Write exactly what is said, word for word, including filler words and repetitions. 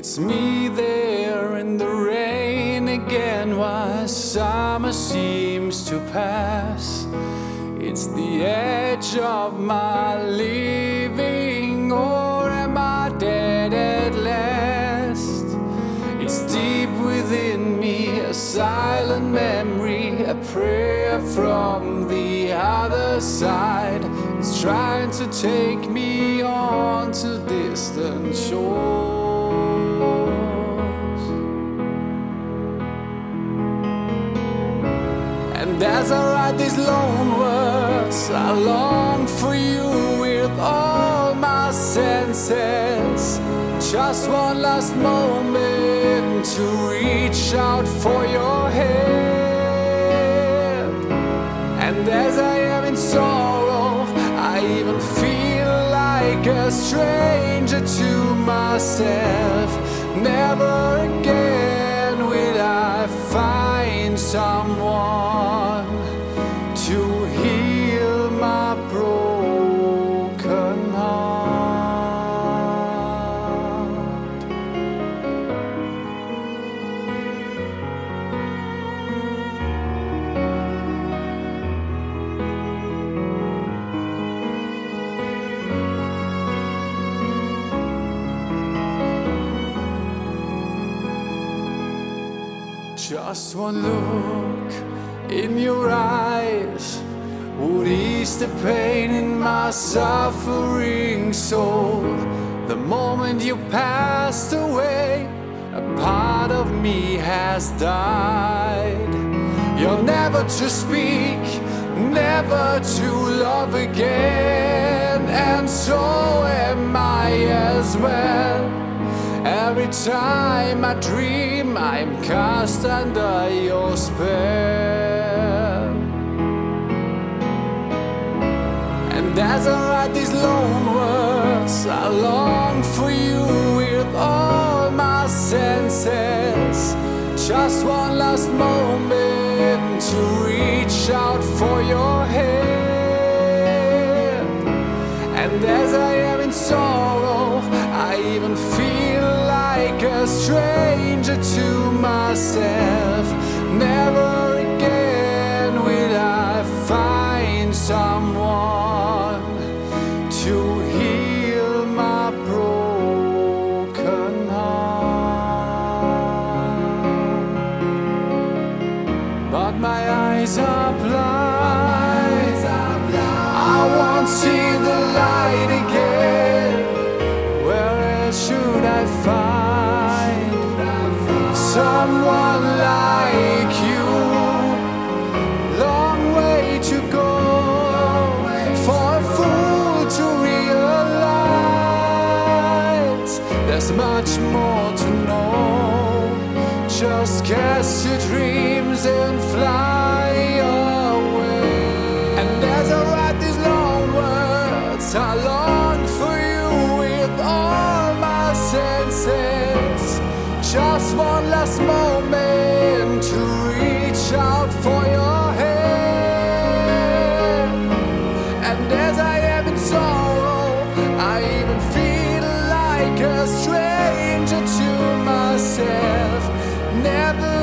It's me there in the rain again, while summer seems to pass. It's the edge of my living, or am I dead at last? It's deep within me, a silent memory, a prayer from the other side. It's trying to take me on to distant shores. And as I write these lone words, I long for you with all my senses. Just one last moment to reach out for your hand. And as I am in sorrow, I even feel like a stranger to myself. Never again will I find someone to heal my broken heart. Just one look in your eyes would ease the pain in my suffering soul. The moment you passed away, a part of me has died. You're never to speak, never to love again, and so am I as well. Every time I dream, I'm cast under your spell. And as I write these lone words, I long for you with all my senses. Just one last moment to reach out for your hand. And as I am in sorrow, I even feel like a stranger to myself. Never again will I find someone to heal my broken heart. But my eyes are blind, I won't see the light again. Where else should I find someone like you? Long way to go for a fool to realize there's much more to know. Just cast your dreams and fly away. And as I write these long words, I long for you with all my senses. Just one last moment to reach out for your hand. And as I am in sorrow, I even feel like a stranger to myself. Never